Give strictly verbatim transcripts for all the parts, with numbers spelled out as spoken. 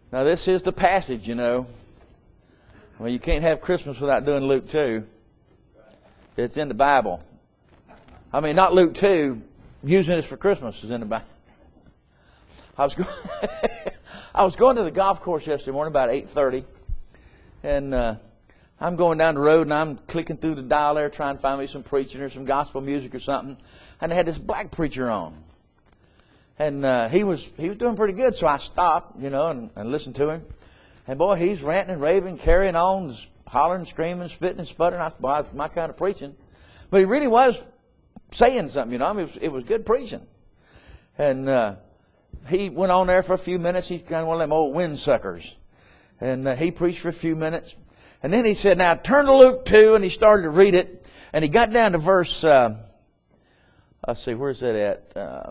Now this is the passage, you know. Well, you can't have Christmas without doing Luke two. It's in the Bible. I mean, not Luke two, using this for Christmas is in the Bible. I was going, I was going to the golf course yesterday morning about eight thirty, and uh, I'm going down the road and I'm clicking through the dial there trying to find me some preaching or some gospel music or something, and they had this black preacher on, and uh, he was he was doing pretty good, so I stopped, you know, and, and listened to him, and boy, he's ranting and raving, carrying on, hollering, screaming, spitting and sputtering. I said, boy, that's my kind of preaching, but he really was saying something, you know. I mean, it was, it was good preaching, and. Uh, He went on there for a few minutes. He's kind of one of them old windsuckers. And uh, he preached for a few minutes. And then he said, now turn to Luke two, and he started to read it. And he got down to verse, uh, let's see, where's that at? Uh,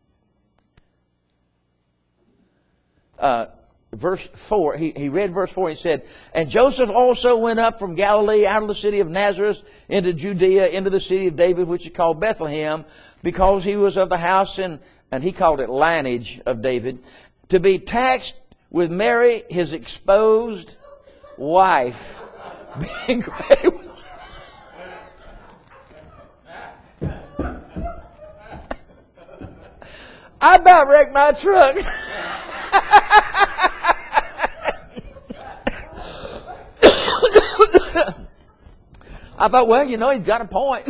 uh, verse four. He, he read verse four. He said, and Joseph also went up from Galilee out of the city of Nazareth into Judea, into the city of David, which is called Bethlehem, because he was of the house and and he called it lineage of David, to be taxed with Mary, his exposed wife, being great with... I about wrecked my truck. I thought, well, you know, he's got a point.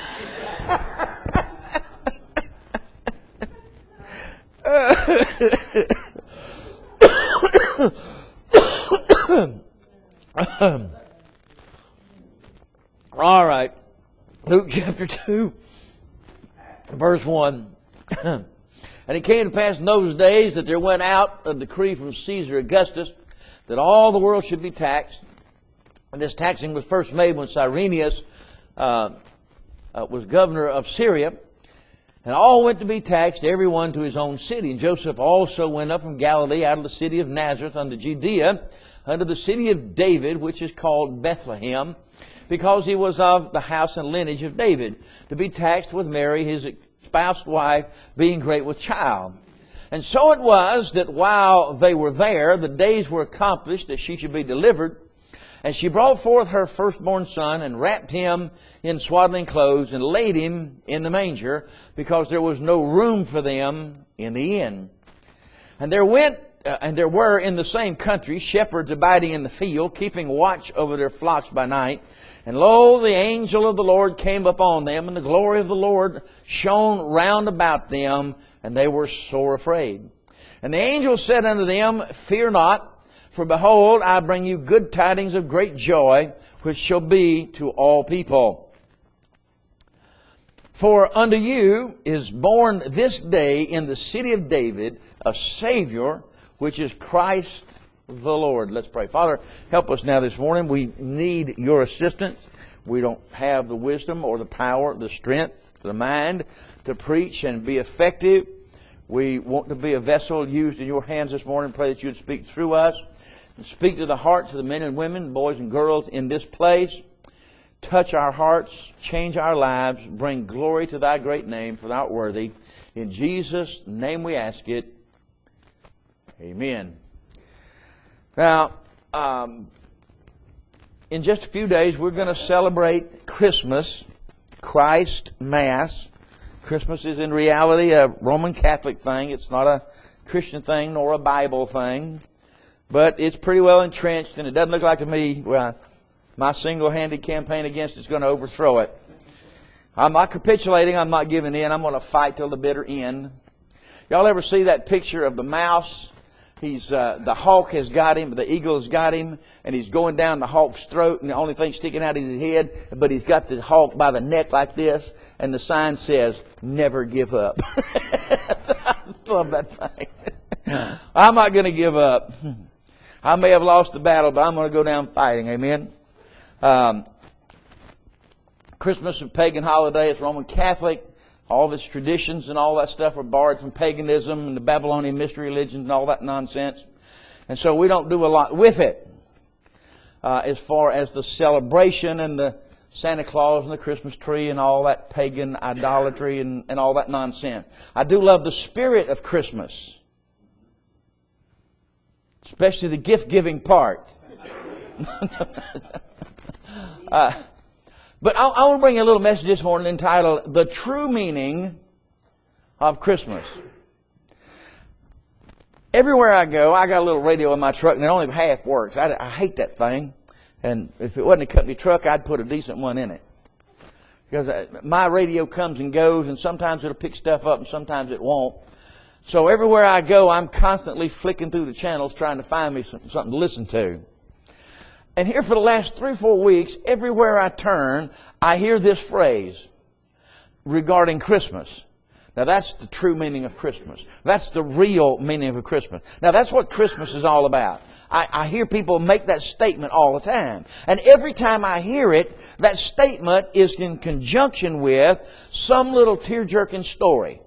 All right. Luke chapter two, verse one. And it came to pass in those days that there went out a decree from Caesar Augustus that all the world should be taxed. And this taxing was first made when Cyrenius uh, uh, was governor of Syria. And all went to be taxed, every one to his own city. And Joseph also went up from Galilee out of the city of Nazareth unto Judea, unto the city of David, which is called Bethlehem, because he was of the house and lineage of David, to be taxed with Mary, his espoused wife, being great with child. And so it was that while they were there, the days were accomplished that she should be delivered. And she brought forth her firstborn son and wrapped him in swaddling clothes and laid him in the manger, because there was no room for them in the inn. And there went, uh, and there were in the same country shepherds abiding in the field, keeping watch over their flocks by night. And lo, the angel of the Lord came upon them, and the glory of the Lord shone round about them, and they were sore afraid. And the angel said unto them, fear not. For behold, I bring you good tidings of great joy, which shall be to all people. For unto you is born this day in the city of David a Savior, which is Christ the Lord. Let's pray. Father, help us now this morning. We need your assistance. We don't have the wisdom or the power, the strength, the mind to preach and be effective. We want to be a vessel used in your hands this morning. Pray that you would speak through us. And speak to the hearts of the men and women, boys and girls in this place. Touch our hearts, change our lives, bring glory to thy great name, for thou art worthy. In Jesus' name we ask it. Amen. Now, um, in just a few days, we're going to celebrate Christmas, Christ Mass. Christmas is in reality a Roman Catholic thing. It's not a Christian thing nor a Bible thing. But it's pretty well entrenched, and it doesn't look like to me, well, my single-handed campaign against it's going to overthrow it. I'm not capitulating. I'm not giving in. I'm going to fight till the bitter end. Y'all ever see that picture of the mouse? He's uh, the hawk has got him, the eagle has got him, and he's going down the hawk's throat, and the only thing sticking out is his head, but he's got the hawk by the neck like this, and the sign says, never give up. I love that thing. I'm not going to give up. I may have lost the battle, but I'm going to go down fighting. Amen. Um, Christmas is a pagan holiday. It's Roman Catholic. All of its traditions and all that stuff are borrowed from paganism and the Babylonian mystery religions and all that nonsense. And so we don't do a lot with it. Uh, as far as the celebration and the Santa Claus and the Christmas tree and all that pagan idolatry and, and all that nonsense. I do love the spirit of Christmas. especially the gift-giving part. uh, but I, I want to bring you a little message this morning entitled, The True Meaning of Christmas. Everywhere I go, I got a little radio in my truck, and it only half works. I, I hate that thing. And if it wasn't a company truck, I'd put a decent one in it. Because my radio comes and goes, and sometimes it'll pick stuff up, and sometimes it won't. So everywhere I go, I'm constantly flicking through the channels trying to find me some, something to listen to. And here for the last three or four weeks, everywhere I turn, I hear this phrase regarding Christmas. Now that's the true meaning of Christmas. That's the real meaning of Christmas. Now that's what Christmas is all about. I, I hear people make that statement all the time. And every time I hear it, that statement is in conjunction with some little tear-jerking story.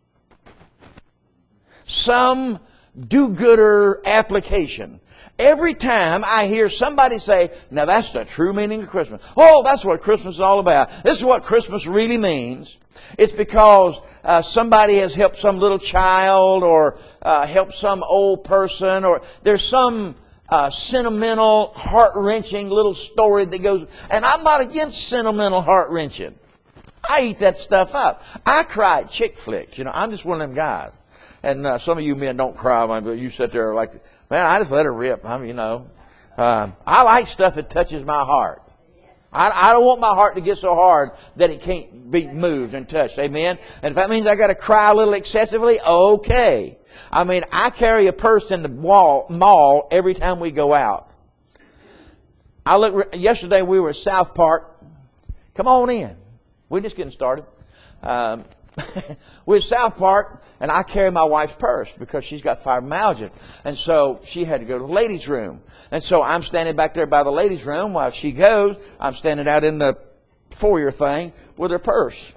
Some do-gooder application. Every time I hear somebody say, now that's the true meaning of Christmas. Oh, that's what Christmas is all about. This is what Christmas really means. It's because uh, somebody has helped some little child or uh, helped some old person, or there's some uh, sentimental, heart-wrenching little story that goes. And I'm not against sentimental, heart-wrenching. I eat that stuff up. I cry at chick flicks. You know, I'm just one of them guys. And uh, some of you men don't cry, but you sit there like, man, I just let it rip. I mean, you know, uh, I like stuff that touches my heart. I, I don't want my heart to get so hard that it can't be moved and touched. Amen? And if that means I got to cry a little excessively, okay. I mean, I carry a purse in the wall, mall every time we go out. I look. Yesterday we were at South Park. Come on in. We're just getting started. Um, we're at South Park, and I carry my wife's purse because she's got fibromyalgia. And so she had to go to the ladies' room. And so I'm standing back there by the ladies' room while she goes. I'm standing out in the foyer thing with her purse.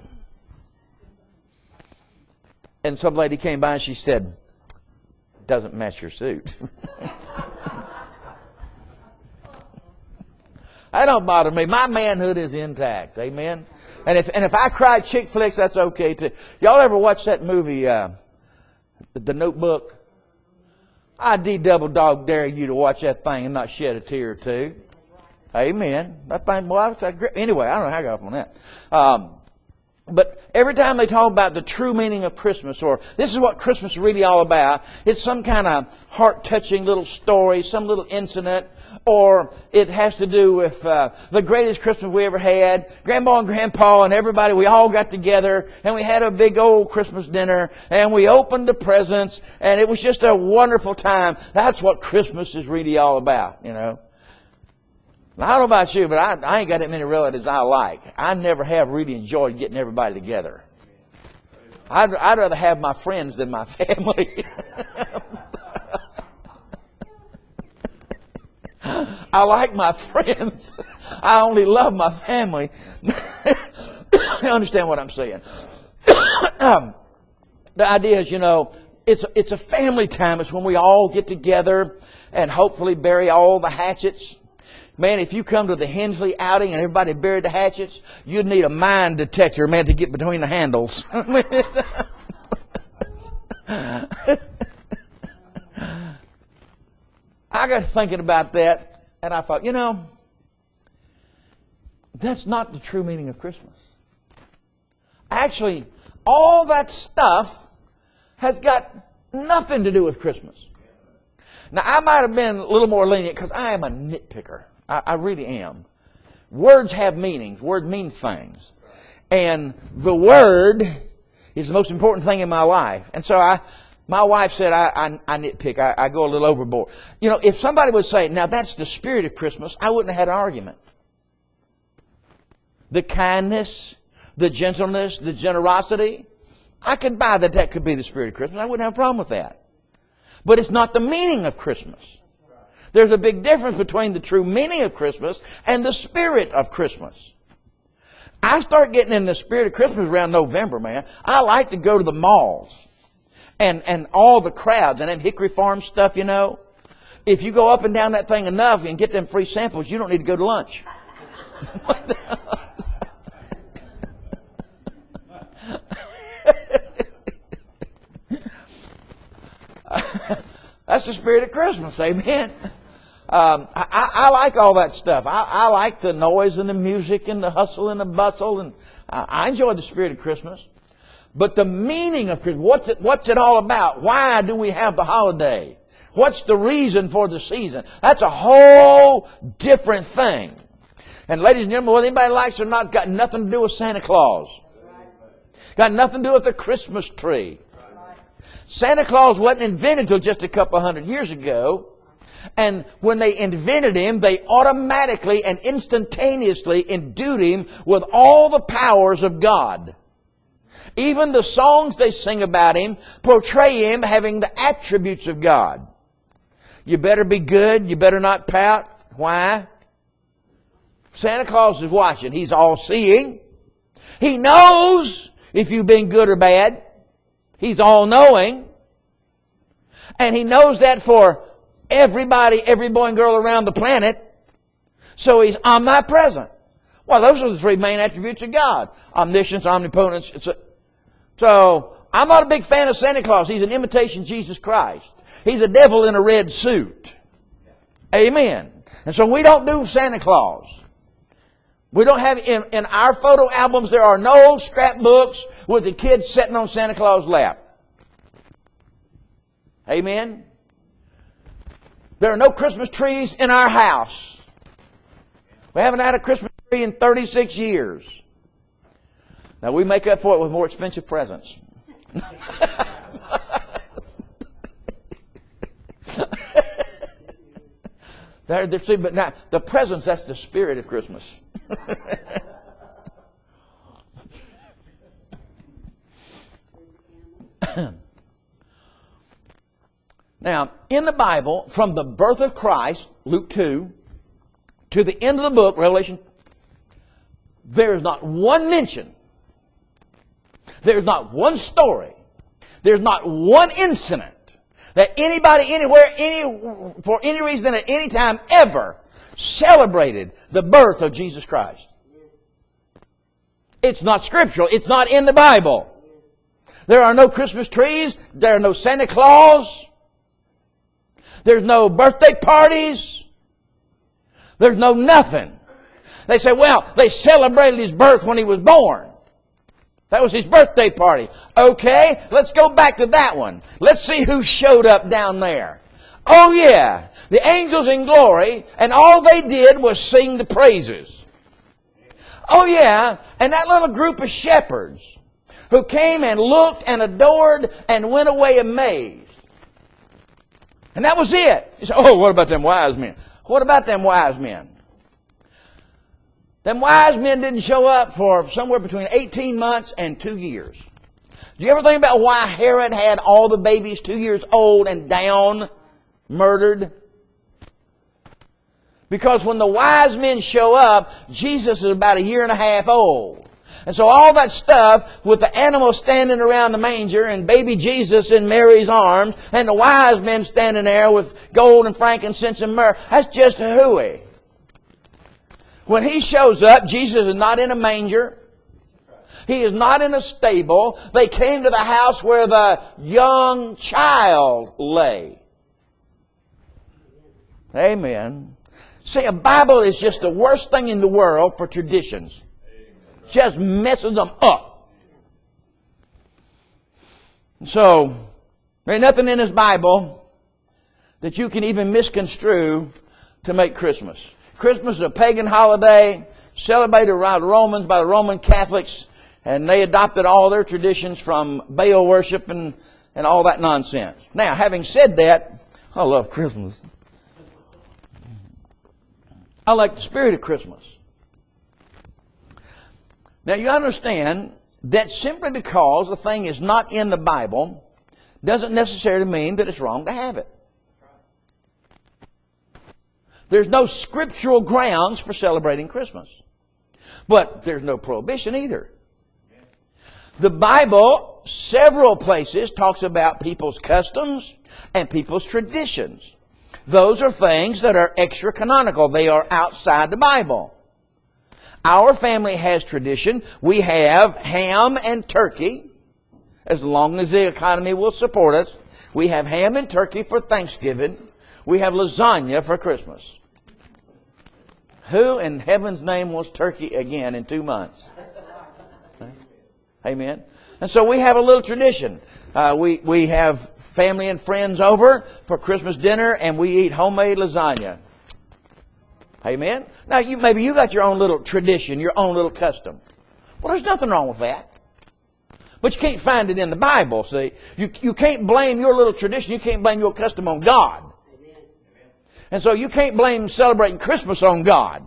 And some lady came by and she said, doesn't match your suit. That don't bother me. My manhood is intact. Amen. And if and if I cry chick flicks, that's okay too. Y'all ever watch that movie, uh, The Notebook? I de-double dog dare you to watch that thing and not shed a tear or two. Amen. That thing, boy, it's a great. Anyway, I don't know how I got off on that. Um, but every time they talk about the true meaning of Christmas, or this is what Christmas is really all about, it's some kind of heart-touching little story, some little incident, or it has to do with uh, the greatest Christmas we ever had. Grandma and Grandpa and everybody, we all got together, and we had a big old Christmas dinner, and we opened the presents, and it was just a wonderful time. That's what Christmas is really all about, you know. I don't know about you, but I, I ain't got that many relatives I like. I never have really enjoyed getting everybody together. I'd, I'd rather have my friends than my family. I like my friends. I only love my family. You understand what I'm saying? um, the idea is, you know, it's, it's a family time. It's when we all get together and hopefully bury all the hatchets. Man, if you come to the Hensley outing and everybody buried the hatchets, you'd need a mine detector, man, to get between the handles. I got thinking about that, and I thought, you know, that's not the true meaning of Christmas. Actually, all that stuff has got nothing to do with Christmas. Now, I might have been a little more lenient because I am a nitpicker. I, I really am. Words have meanings. Words mean things. And the Word is the most important thing in my life. And so I, my wife said I, I, I nitpick. I, I go a little overboard. You know, if somebody would say, now that's the spirit of Christmas, I wouldn't have had an argument. The kindness, the gentleness, the generosity, I could buy that that could be the spirit of Christmas. I wouldn't have a problem with that. But it's not the meaning of Christmas. There's a big difference between the true meaning of Christmas and the spirit of Christmas. I start getting in the spirit of Christmas around November, man. I like to go to the malls and, and all the crowds and them Hickory Farm stuff, you know. If you go up and down that thing enough and get them free samples, you don't need to go to lunch. That's the spirit of Christmas. Amen. Um, I, I, I like all that stuff. I, I like the noise and the music and the hustle and the bustle, and I, I enjoy the spirit of Christmas. But the meaning of Christmas, what's it, what's it all about? Why do we have the holiday? What's the reason for the season? That's a whole different thing. And ladies and gentlemen, whether anybody likes it or not, it's got nothing to do with Santa Claus. Got nothing to do with the Christmas tree. Santa Claus wasn't invented until just a couple hundred years ago. And when they invented him, they automatically and instantaneously endued him with all the powers of God. Even the songs they sing about him portray him having the attributes of God. You better be good. You better not pout. Why? Santa Claus is watching. He's all-seeing. He knows if you've been good or bad. He's all-knowing. And He knows that for everybody, every boy and girl around the planet. So He's omnipresent. Well, those are the three main attributes of God. Omniscience, omnipotence. It's a, so, I'm not a big fan of Santa Claus. He's an imitation Jesus Christ. He's a devil in a red suit. Amen. And so we don't do Santa Claus. We don't have, in, in our photo albums, there are no scrapbooks with the kids sitting on Santa Claus' lap. Amen. There are no Christmas trees in our house. We haven't had a Christmas tree in thirty-six years. Now we make up for it with more expensive presents. there, there, see, but now the presents, that's the spirit of Christmas. Now, in the Bible, from the birth of Christ, Luke two, to the end of the book, Revelation, there is not one mention, there's not one story, there's not one incident that anybody, anywhere, any for any reason at any time ever celebrated the birth of Jesus Christ. It's not scriptural. It's not in the Bible. There are no Christmas trees. There are no Santa Claus. There's no birthday parties. There's no nothing. They say, well, they celebrated His birth when He was born. That was His birthday party. Okay, let's go back to that one. Let's see who showed up down there. Oh yeah, the angels in glory, and all they did was sing the praises. Oh yeah, and that little group of shepherds who came and looked and adored and went away amazed. And that was it. You say, oh, what about them wise men? What about them wise men? Them wise men didn't show up for somewhere between eighteen months and two years. Do you ever think about why Herod had all the babies two years old and down murdered? Because when the wise men show up, Jesus is about a year and a half old. And so all that stuff with the animals standing around the manger and baby Jesus in Mary's arms and the wise men standing there with gold and frankincense and myrrh, that's just hooey. When He shows up, Jesus is not in a manger. He is not in a stable. They came to the house where the young child lay. Amen. See, a Bible is just the worst thing in the world for traditions. Just messes them up. So, there ain't nothing in this Bible that you can even misconstrue to make Christmas. Christmas is a pagan holiday celebrated by the Romans, by the Roman Catholics, and they adopted all their traditions from Baal worship and, and all that nonsense. Now, having said that, I love Christmas. I like the spirit of Christmas. Now, you understand that simply because a thing is not in the Bible doesn't necessarily mean that it's wrong to have it. There's no scriptural grounds for celebrating Christmas. But there's no prohibition either. The Bible, several places, talks about people's customs and people's traditions. Those are things that are extra-canonical. They are outside the Bible. Our family has tradition. We have ham and turkey, as long as the economy will support us. We have ham and turkey for Thanksgiving. We have lasagna for Christmas. Who in heaven's name wants turkey again in two months? Amen. And so we have a little tradition. Uh, we, we have family and friends over for Christmas dinner, and we eat homemade lasagna. Amen. Now, you maybe you got your own little tradition, your own little custom. Well, there's nothing wrong with that. But you can't find it in the Bible, see. You, you can't blame your little tradition. You can't blame your custom on God. Amen. And so you can't blame celebrating Christmas on God.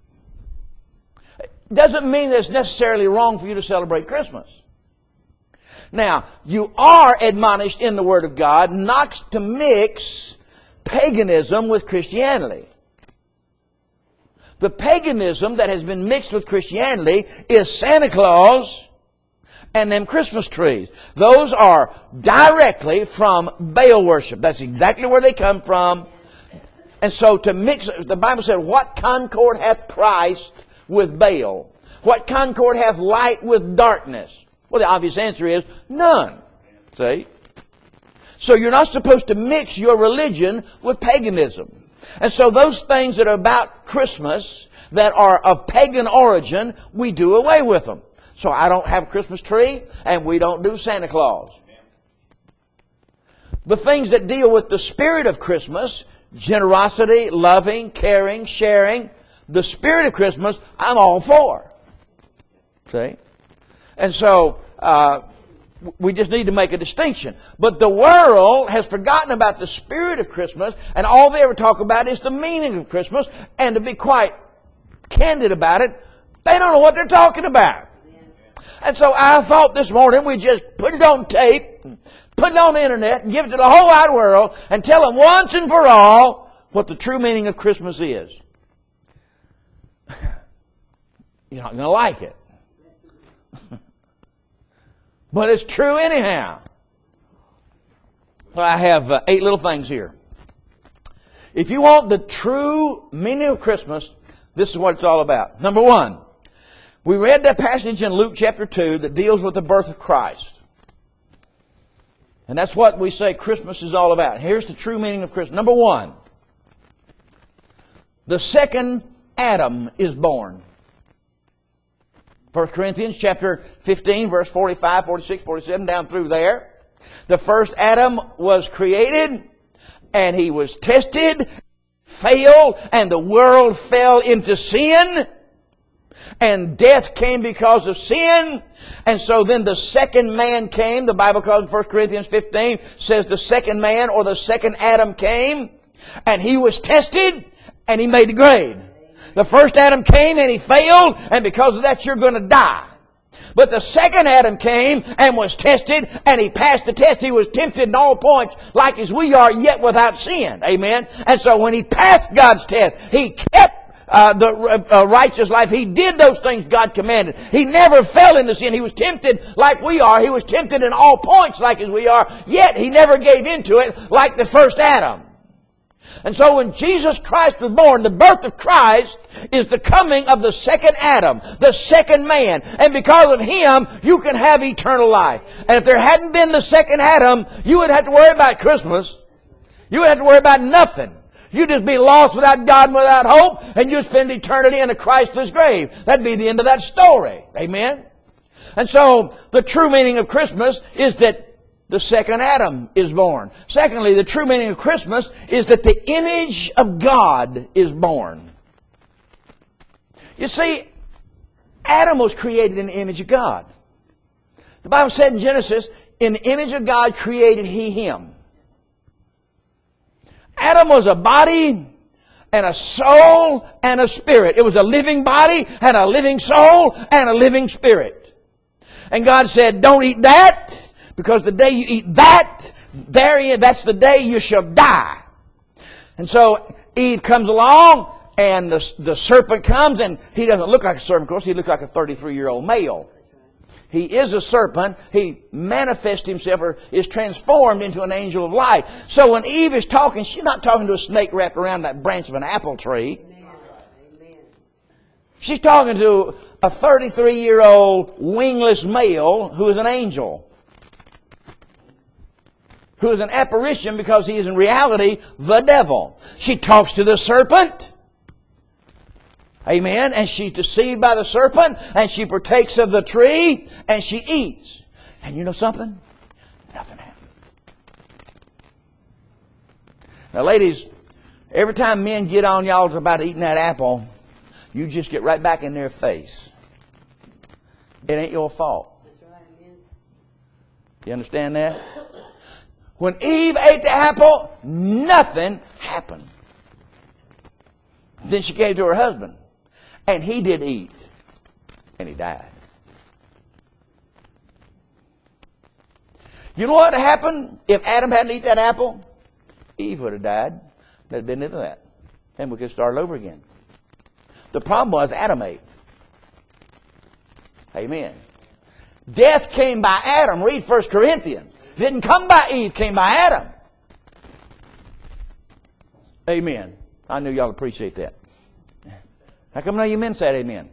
It doesn't mean that it's necessarily wrong for you to celebrate Christmas. Now, you are admonished in the Word of God not to mix paganism with Christianity. The paganism that has been mixed with Christianity is Santa Claus and them Christmas trees. Those are directly from Baal worship. That's exactly where they come from. And so to mix, the Bible said, what concord hath Christ with Baal? What concord hath light with darkness? Well, the obvious answer is none. See? So you're not supposed to mix your religion with paganism. And so those things that are about Christmas that are of pagan origin, we do away with them. So I don't have a Christmas tree, and we don't do Santa Claus. The things that deal with the spirit of Christmas, generosity, loving, caring, sharing, the spirit of Christmas, I'm all for. See? And so uh, we just need to make a distinction. But the world has forgotten about the spirit of Christmas, and all they ever talk about is the meaning of Christmas. And to be quite candid about it, they don't know what they're talking about. And so I thought this morning we just put it on tape, put it on the internet, and give it to the whole wide world, and tell them once and for all what the true meaning of Christmas is. You're not going to like it. But it's true anyhow. Well, I have uh, eight little things here. If you want the true meaning of Christmas, this is what it's all about. Number one, we read that passage in Luke chapter two that deals with the birth of Christ. And that's what we say Christmas is all about. Here's the true meaning of Christmas. Number one, the second Adam is born. First Corinthians chapter fifteen, verse forty-five, forty-six, forty-seven, down through there. The first Adam was created, and he was tested, failed, and the world fell into sin. And death came because of sin. And so then the second man came. The Bible calls in First Corinthians fifteen, says the second man or the second Adam came. And he was tested and he made the grade. The first Adam came and he failed, and because of that you're going to die. But the second Adam came and was tested, and he passed the test. He was tempted in all points like as we are, yet without sin. Amen. And so when he passed God's test, he kept Uh, the uh, righteous life. He did those things God commanded. He never fell into sin. He was tempted like we are. He was tempted in all points like as we are. Yet He never gave into it like the first Adam. And so when Jesus Christ was born, the birth of Christ is the coming of the second Adam, the second man. And because of Him, you can have eternal life. And if there hadn't been the second Adam, you wouldn't have to worry about Christmas. You wouldn't have to worry about nothing. You'd just be lost without God and without hope, and you'd spend eternity in a Christless grave. That'd be the end of that story. Amen? And so, the true meaning of Christmas is that the second Adam is born. Secondly, the true meaning of Christmas is that the image of God is born. You see, Adam was created in the image of God. The Bible said in Genesis, in the image of God created He him. Adam was a body and a soul and a spirit. It was a living body and a living soul and a living spirit. And God said, don't eat that, because the day you eat that, therein, that's the day you shall die. And so Eve comes along, and the, the serpent comes, and he doesn't look like a serpent, of course. He looks like a thirty-three-year-old male. He is a serpent. He manifests himself or is transformed into an angel of light. So when Eve is talking, she's not talking to a snake wrapped around that branch of an apple tree. Amen. She's talking to a thirty-three-year-old wingless male who is an angel. who is an apparition because he is in reality the devil. She talks to the serpent. Amen. And she's deceived by the serpent, and she partakes of the tree, and she eats. And you know something? Nothing happened. Now, ladies, every time men get on y'all about eating that apple, you just get right back in their face. It ain't your fault. You understand that? When Eve ate the apple, nothing happened. Then she gave to her husband, and he did eat, and he died. You know what happened if Adam hadn't eaten that apple? Eve would have died. There'd been none of that. And we could start over again. The problem was Adam ate. Amen. Death came by Adam. Read First Corinthians. Didn't come by Eve, came by Adam. Amen. I knew y'all appreciate that. How come none of you men said amen?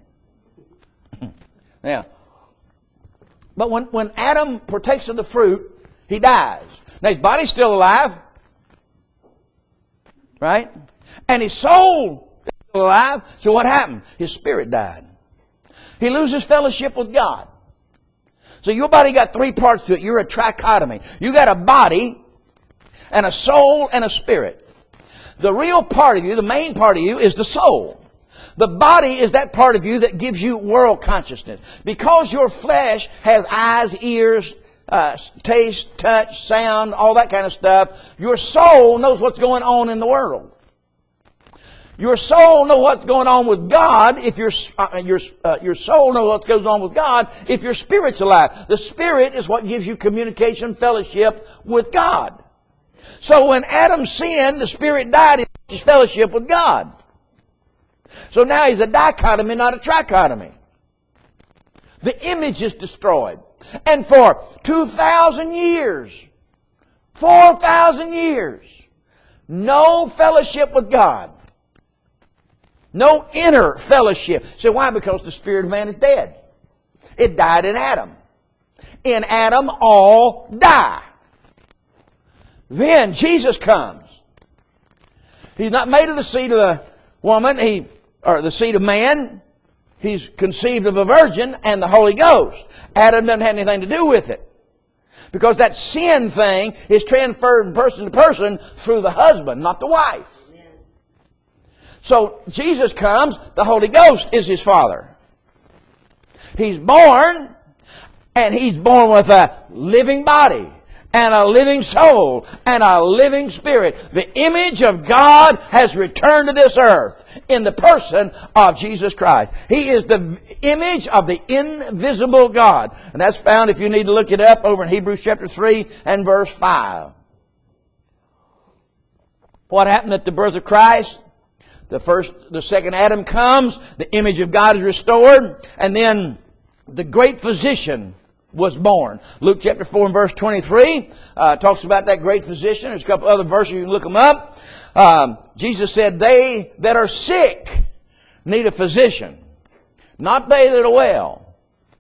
Now, but when, when Adam partakes of the fruit, he dies. Now his body's still alive. Right? And his soul is still alive. So what happened? His spirit died. He loses fellowship with God. So your body got three parts to it. You're a trichotomy. You got a body and a soul and a spirit. The real part of you, the main part of you, is the soul. The body is that part of you that gives you world consciousness. Because your flesh has eyes, ears, uh, taste, touch, sound, all that kind of stuff, your soul knows what's going on in the world. Your soul knows what's going on with God if your uh, your uh, your soul knows what goes on with God if your spirit's alive. The spirit is what gives you communication, fellowship with God. So when Adam sinned, the spirit died in his fellowship with God. So now he's a dichotomy, not a trichotomy. The image is destroyed. And for two thousand years, four thousand years, no fellowship with God. No inner fellowship. So why? Because the spirit of man is dead. It died in Adam. In Adam, all die. Then Jesus comes. He's not made of the seed of the woman, he or the seed of man. He's conceived of a virgin and the Holy Ghost. Adam doesn't have anything to do with it. Because that sin thing is transferred from person to person through the husband, not the wife. So Jesus comes, the Holy Ghost is His Father. He's born, and He's born with a living body, and a living soul, and a living spirit. The image of God has returned to this earth in the person of Jesus Christ. He is the image of the invisible God. And that's found, if you need to look it up, over in Hebrews chapter three and verse five. What happened at the birth of Christ? The first, the second Adam comes, the image of God is restored, and then the great physician was born. Luke chapter four and verse twenty-three uh, talks about that great physician. There's a couple other verses, you can look them up. Um, Jesus said, they that are sick need a physician, not they that are well.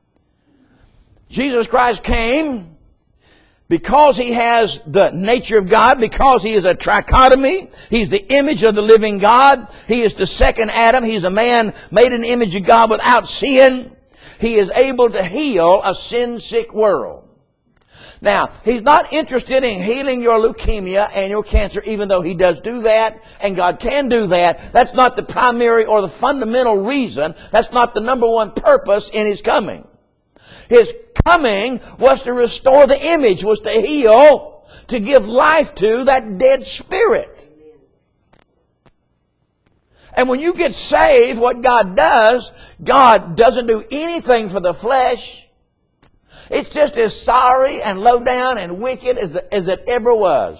Jesus Christ came because He has the nature of God, because He is a trichotomy. He's the image of the living God. He is the second Adam. He's a man made in the image of God without sin. He is able to heal a sin-sick world. Now, He's not interested in healing your leukemia and your cancer, even though He does do that, and God can do that. That's not the primary or the fundamental reason. That's not the number one purpose in His coming. His coming was to restore the image, was to heal, to give life to that dead spirit. And when you get saved, what God does, God doesn't do anything for the flesh. It's just as sorry and low down and wicked as, as it ever was.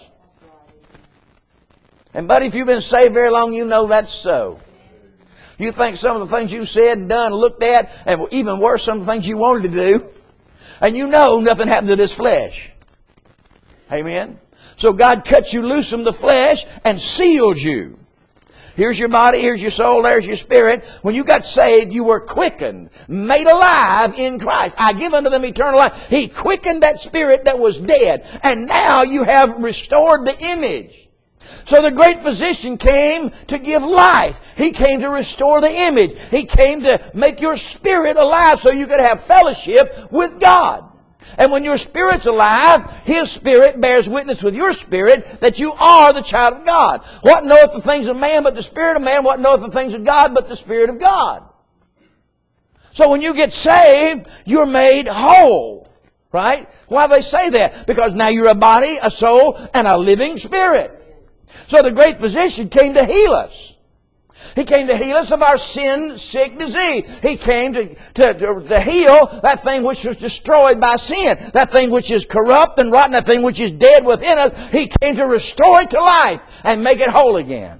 And buddy, if you've been saved very long, you know that's so. You think some of the things you said and done, looked at, and even worse, some of the things you wanted to do, and you know nothing happened to this flesh. Amen? So God cuts you loose from the flesh and seals you. Here's your body, here's your soul, there's your spirit. When you got saved, you were quickened, made alive in Christ. I give unto them eternal life. He quickened that spirit that was dead. And now you have restored the image. So the great physician came to give life. He came to restore the image. He came to make your spirit alive so you could have fellowship with God. And when your spirit's alive, His Spirit bears witness with your spirit that you are the child of God. What knoweth the things of man but the Spirit of man? What knoweth the things of God but the Spirit of God? So when you get saved, you're made whole. Right? Why do they say that? Because now you're a body, a soul, and a living spirit. So the great physician came to heal us. He came to heal us of our sin, sick disease. He came to, to, to, to heal that thing which was destroyed by sin. That thing which is corrupt and rotten. That thing which is dead within us. He came to restore it to life and make it whole again.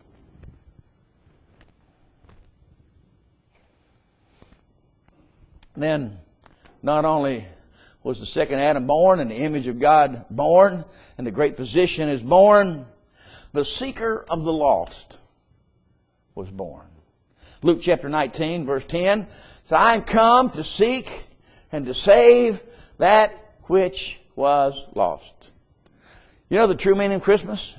Then, not only was the second Adam born and the image of God born, and the great physician is born, the seeker of the lost was born. Luke chapter nineteen, verse ten says, I am come to seek and to save that which was lost. You know the true meaning of Christmas?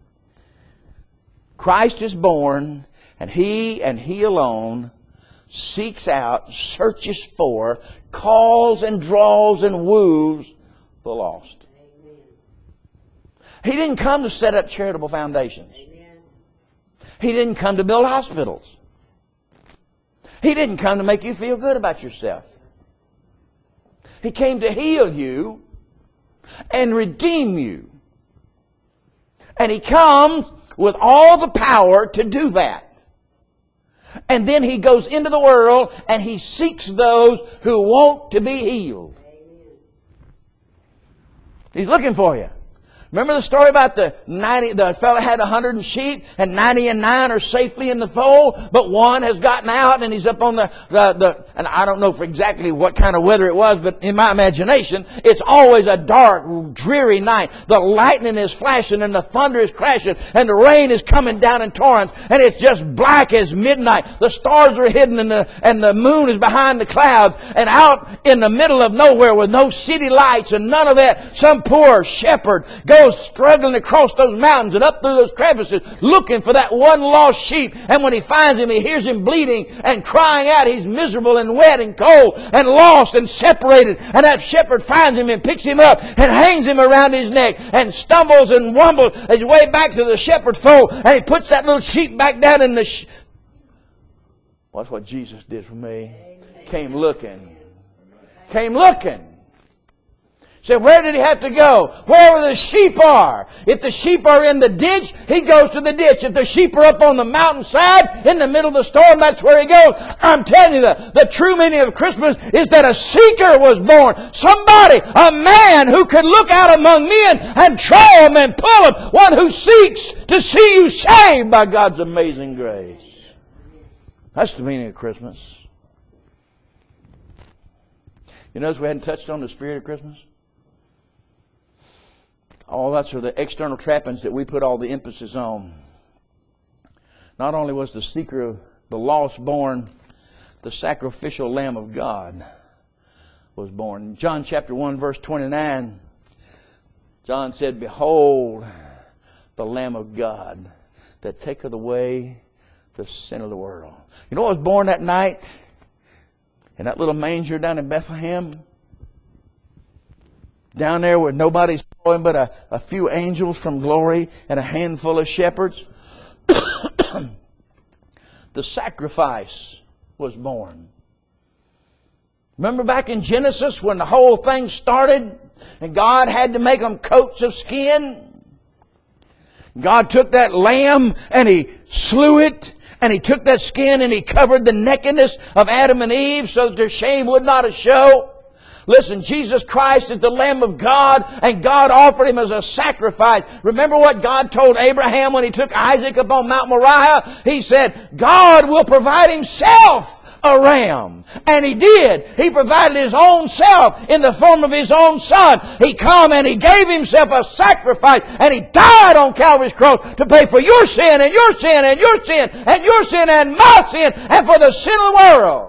Christ is born, and He and He alone seeks out, searches for, calls and draws and woos the lost. Amen. He didn't come to set up charitable foundations. Amen. He didn't come to build hospitals. He didn't come to make you feel good about yourself. He came to heal you and redeem you. And He comes with all the power to do that. And then He goes into the world and He seeks those who want to be healed. He's looking for you. Remember the story about the ninety, the fellow had a hundred sheep and ninety and nine are safely in the fold, but one has gotten out and he's up on the, the, the, and I don't know for exactly what kind of weather it was, but in my imagination, it's always a dark, dreary night. The lightning is flashing and the thunder is crashing and the rain is coming down in torrents and it's just black as midnight. The stars are hidden and the, and the moon is behind the clouds, and out in the middle of nowhere with no city lights and none of that, some poor shepherd goes struggling across those mountains and up through those crevices looking for that one lost sheep. And when he finds him, he hears him bleating and crying out. He's miserable and wet and cold and lost and separated. And that shepherd finds him and picks him up and hangs him around his neck and stumbles and wumbles his way back to the shepherd's fold. And he puts that little sheep back down in the... Sh- well, that's what Jesus did for me. Came looking. Came looking. So where did He have to go? Wherever the sheep are. If the sheep are in the ditch, He goes to the ditch. If the sheep are up on the mountainside in the middle of the storm, that's where He goes. I'm telling you, the, the true meaning of Christmas is that a seeker was born. Somebody, a man who could look out among men and draw them and pull them. One who seeks to see you saved by God's amazing grace. That's the meaning of Christmas. You notice we hadn't touched on the spirit of Christmas? All that's are the external trappings that we put all the emphasis on. Not only was the seeker of the lost born, the sacrificial Lamb of God was born. John chapter one verse twenty-nine, John said, Behold the Lamb of God that taketh away the sin of the world. You know what was born that night in that little manger down in Bethlehem? Down there where nobody saw Him but a, a few angels from glory and a handful of shepherds. The sacrifice was born. Remember back in Genesis when the whole thing started and God had to make them coats of skin? God took that lamb and He slew it, and He took that skin and He covered the nakedness of Adam and Eve so that their shame would not show. Listen, Jesus Christ is the Lamb of God, and God offered Him as a sacrifice. Remember what God told Abraham when He took Isaac up on Mount Moriah? He said, God will provide Himself a ram. And He did. He provided His own self in the form of His own Son. He come and He gave Himself a sacrifice, and He died on Calvary's cross to pay for your sin and your sin and your sin and your sin and my sin and for the sin of the world.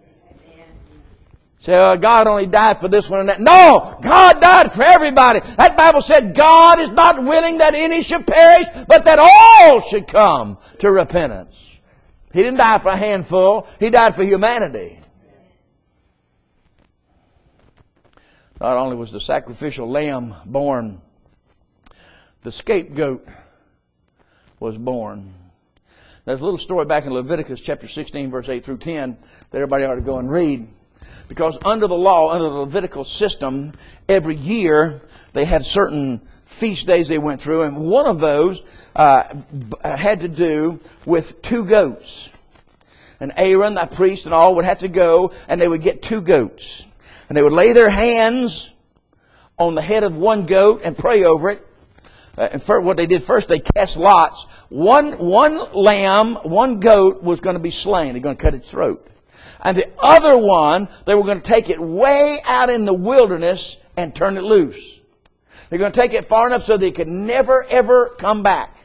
Say, oh, God only died for this one and that. No! God died for everybody. That Bible said God is not willing that any should perish, but that all should come to repentance. He didn't die for a handful. He died for humanity. Not only was the sacrificial lamb born, the scapegoat was born. There's a little story back in Leviticus chapter sixteen, verse eight through ten that everybody ought to go and read. Because under the law, under the Levitical system, every year they had certain feast days they went through, and one of those uh, had to do with two goats. And Aaron, the priest, and all would have to go, and they would get two goats. And they would lay their hands on the head of one goat and pray over it. Uh, and for what they did first, they cast lots. One, one lamb, one goat was going to be slain. They're going to cut its throat. And the other one, they were going to take it way out in the wilderness and turn it loose. They're going to take it far enough so they could never, ever come back.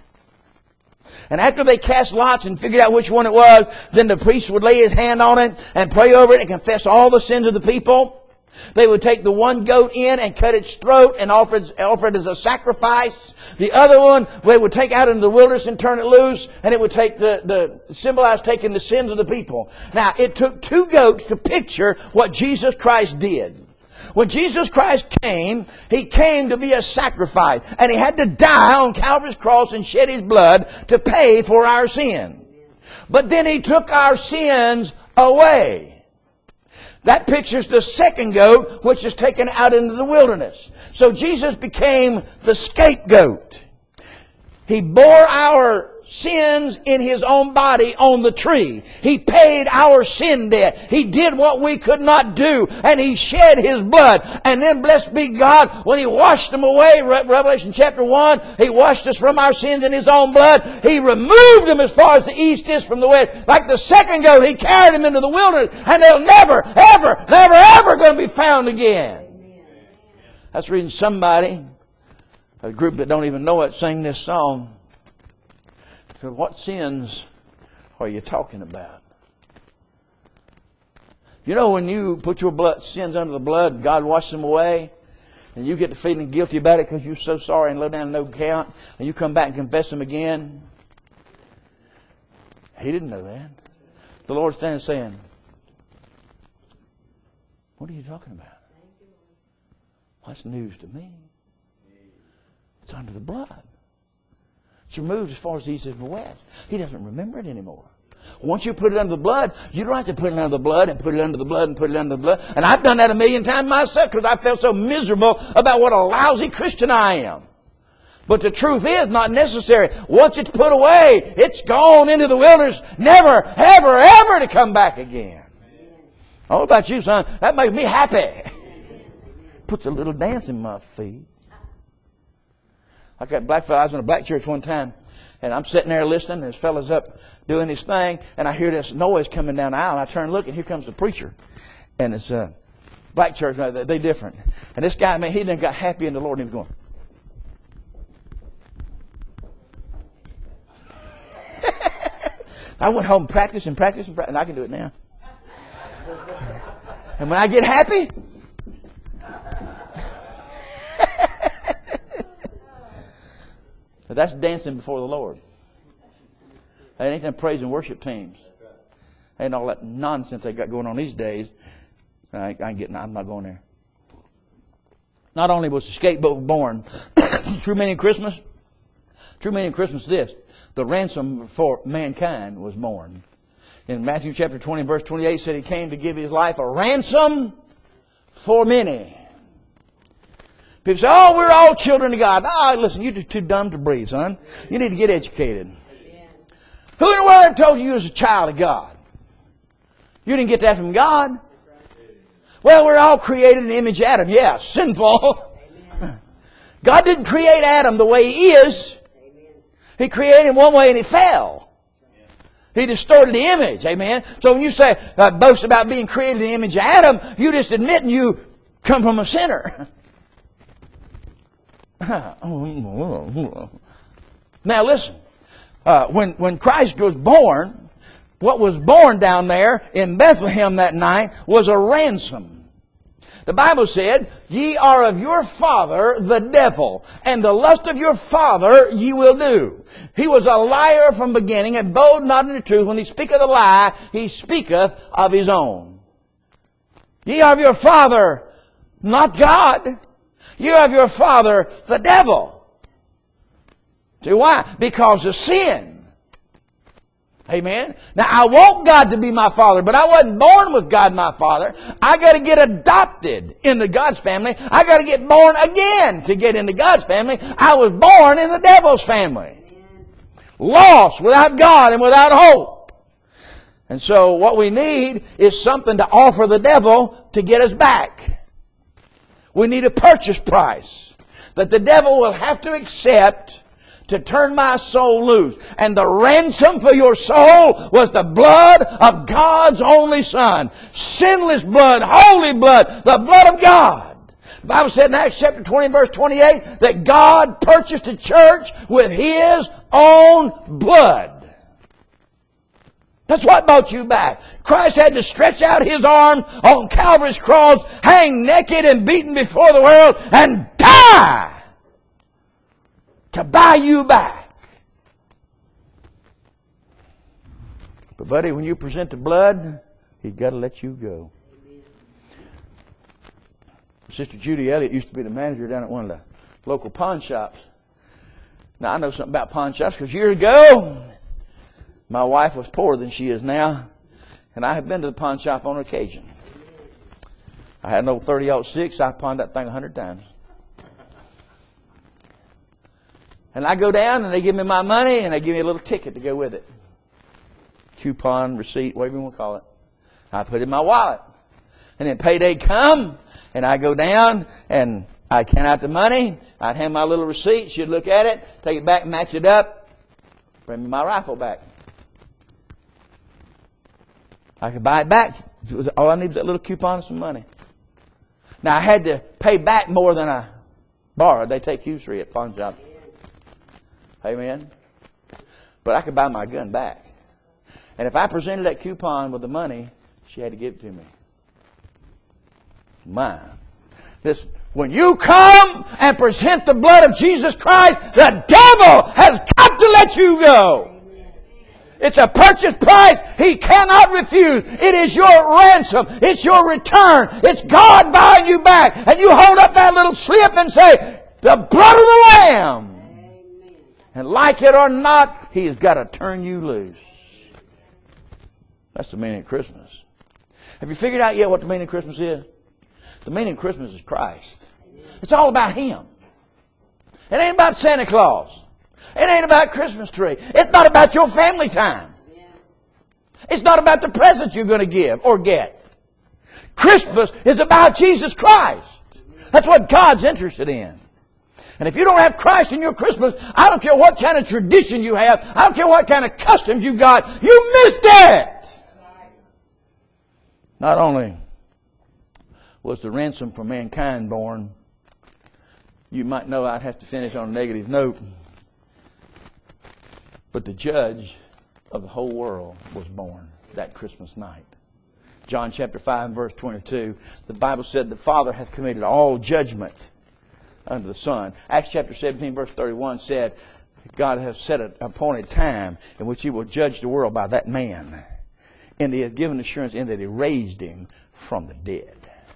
And after they cast lots and figured out which one it was, then the priest would lay his hand on it and pray over it and confess all the sins of the people. They would take the one goat in and cut its throat and offer it, offer it as a sacrifice. The other one, they would take out into the wilderness and turn it loose, and it would take the, the symbolize taking the sins of the people. Now, it took two goats to picture what Jesus Christ did. When Jesus Christ came, He came to be a sacrifice, and He had to die on Calvary's cross and shed His blood to pay for our sin. But then He took our sins away. That pictures the second goat, which is taken out into the wilderness. So Jesus became the scapegoat. He bore our sins in His own body on the tree. He paid our sin debt. He did what we could not do, and He shed His blood. And then, blessed be God, when He washed them away, Revelation chapter one, He washed us from our sins in His own blood. He removed them as far as the east is from the west. Like the second goat, He carried them into the wilderness, and they'll never, ever, never, ever going to be found again. That's the reason somebody, a group that don't even know it, sang this song. So what sins are you talking about? You know, when you put your blood, sins under the blood, God washes them away, and you get to feeling guilty about it because you're so sorry and low down no count, and you come back and confess them again. He didn't know that. The Lord's standing saying, what are you talking about? What's news to me? It's under the blood. It's removed as far as the east is from the west. He doesn't remember it anymore. Once you put it under the blood, you don't have to put it under the blood and put it under the blood and put it under the blood. And I've done that a million times myself because I felt so miserable about what a lousy Christian I am. But the truth is not necessary. Once it's put away, it's gone into the wilderness, never, ever, ever to come back again. I don't know about you, son. That makes me happy. Puts a little dance in my feet. I got black fellow. I was in a black church one time, and I'm sitting there listening, and this fella's up doing his thing, and I hear this noise coming down the aisle, and I turn and look, and here comes the preacher. And it's a black church. They're different. And this guy, man, he done got happy in the Lord, and he was going. I went home and practiced and practiced and practiced, and I can do it now. And when I get happy, but that's dancing before the Lord. That ain't them praise and worship teams. Ain't all that nonsense they got going on these days. I ain't, I ain't getting. I'm not going there. Not only was the scapegoat born, true meaning of Christmas. True meaning of Christmas is this: the ransom for mankind was born. In Matthew chapter twenty, verse twenty-eight, said He came to give His life a ransom for many. People say, oh, we're all children of God. Ah, listen, you're just too dumb to breathe, son. You need to get educated. Amen. Who in the world ever told you you was a child of God? You didn't get that from God. Well, we're all created in the image of Adam. Yeah, sinful. Amen. God didn't create Adam the way he is. Amen. He created him one way and he fell. He distorted the image. Amen. So when you say, uh, boast about being created in the image of Adam, you just admitting you come from a sinner. Now listen. Uh, when, when Christ was born, what was born down there in Bethlehem that night was a ransom. The Bible said, ye are of your father the devil, and the lust of your father ye will do. He was a liar from beginning, and bold not in the truth. When he speaketh a lie, he speaketh of his own. Ye are of your father, not God. Ye are of your father the devil. See why? Because of sin. Amen. Now I want God to be my father, but I wasn't born with God my father. I got to get adopted into God's family. I got to get born again to get into God's family. I was born in the devil's family. Lost, without God and without hope. And so what we need is something to offer the devil to get us back. We need a purchase price that the devil will have to accept to turn my soul loose. And the ransom for your soul was the blood of God's only Son. Sinless blood, holy blood, the blood of God. The Bible said in Acts chapter twenty, verse twenty-eight, that God purchased the church with His own blood. That's what brought you back. Christ had to stretch out His arms on Calvary's cross, hang naked and beaten before the world, and die to buy you back. But buddy, when you present the blood, He's got to let you go. Sister Judy Elliott used to be the manager down at one of the local pawn shops. Now I know something about pawn shops because years ago, my wife was poorer than she is now, and I have been to the pawn shop on occasion. I had an old thirty oh six, I pawned that thing a hundred times. And I go down and they give me my money and they give me a little ticket to go with it. Coupon, receipt, whatever you want to call it. I put it in my wallet. And then payday come and I go down and I count out the money. I'd hand my little receipt. She'd look at it, take it back, match it up, bring me my rifle back. I could buy it back. All I need was that little coupon and some money. Now I had to pay back more than I borrowed. They take usury at pawn shops. Amen. But I could buy my gun back. And if I presented that coupon with the money, she had to give it to me. Mine. This, when you come and present the blood of Jesus Christ, the devil has got to let you go. It's a purchase price he cannot refuse. It is your ransom. It's your return. It's God buying you back. And you hold up that little slip and say, the blood of the Lamb. And like it or not, He's got to turn you loose. That's the meaning of Christmas. Have you figured out yet what the meaning of Christmas is? The meaning of Christmas is Christ. It's all about Him. It ain't about Santa Claus. It ain't about Christmas tree. It's not about your family time. It's not about the presents you're going to give or get. Christmas is about Jesus Christ. That's what God's interested in. And if you don't have Christ in your Christmas, I don't care what kind of tradition you have. I don't care what kind of customs you've got. You missed it. Not only was the ransom for mankind born, you might know I'd have to finish on a negative note, but the judge of the whole world was born that Christmas night. John chapter five and verse twenty-two, the Bible said the Father hath committed all judgment unto the Son. Acts chapter seventeen verse thirty-one said, God has set an appointed time in which He will judge the world by that man. And He has given assurance in that He raised Him from the dead.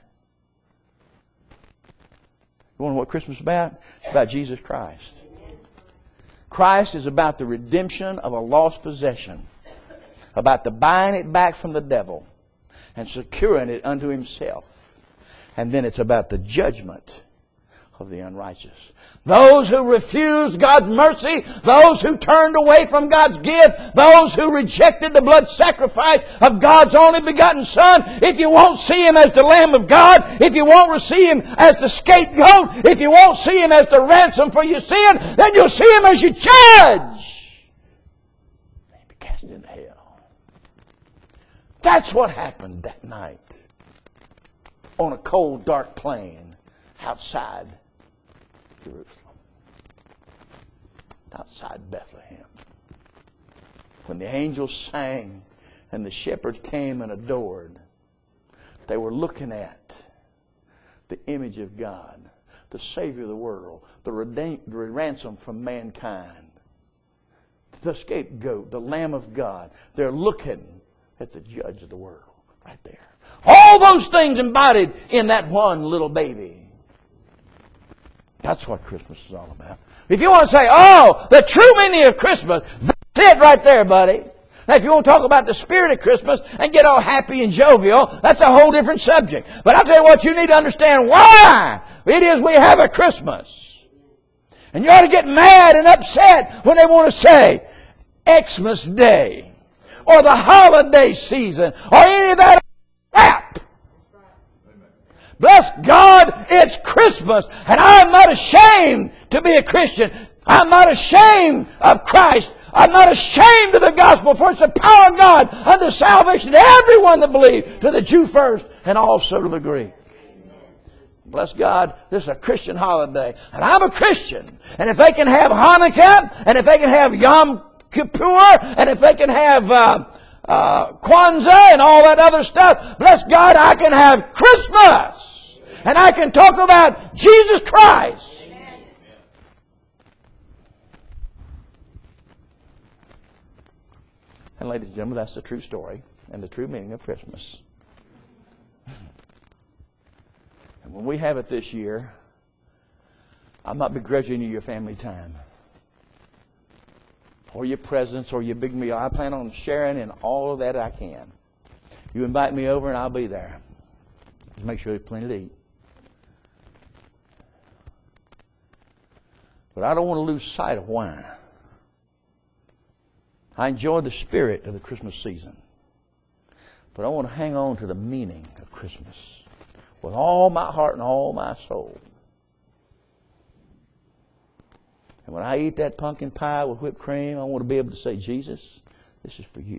You want to know what Christmas is about? It's about Jesus Christ. Christ is about the redemption of a lost possession. About the buying it back from the devil and securing it unto Himself. And then it's about the judgment of the unrighteous. Those who refused God's mercy, those who turned away from God's gift, those who rejected the blood sacrifice of God's only begotten Son, if you won't see Him as the Lamb of God, if you won't see Him as the scapegoat, if you won't see Him as the ransom for your sin, then you'll see Him as your judge. Be cast cast into hell. That's what happened that night on a cold, dark plain outside Jerusalem, outside Bethlehem. When the angels sang and the shepherds came and adored, they were looking at the image of God, the Savior of the world, the, redeem, the ransom from mankind, the scapegoat, the Lamb of God. They're looking at the Judge of the world right there. All those things embodied in that one little baby. That's what Christmas is all about. If you want to say, oh, the true meaning of Christmas, that's it right there, buddy. Now, if you want to talk about the spirit of Christmas and get all happy and jovial, that's a whole different subject. But I'll tell you what, you need to understand why it is we have a Christmas. And you ought to get mad and upset when they want to say Xmas Day or the holiday season or any of that crap. Bless God, it's Christmas, and I'm not ashamed to be a Christian. I'm not ashamed of Christ. I'm not ashamed of the gospel, for it's the power of God unto salvation to everyone that believes, to the Jew first and also to the Greek. Bless God, this is a Christian holiday, and I'm a Christian. And if they can have Hanukkah, and if they can have Yom Kippur, and if they can have uh, uh, Kwanzaa and all that other stuff, bless God, I can have Christmas, and I can talk about Jesus Christ. And ladies and gentlemen, that's the true story and the true meaning of Christmas. And when we have it this year, I'm not begrudging you your family time, or your presents, or your big meal. I plan on sharing in all of that I can. You invite me over and I'll be there. Just make sure there's plenty to eat. But I don't want to lose sight of why. I enjoy the spirit of the Christmas season. But I want to hang on to the meaning of Christmas with all my heart and all my soul. And when I eat that pumpkin pie with whipped cream, I want to be able to say, Jesus, this is for you.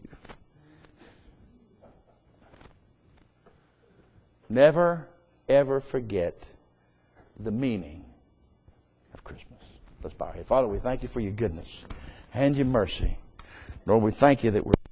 Never, ever forget the meaning of Christmas. Let's bow our head. Father, we thank you for your goodness and your mercy. Lord, we thank you that we're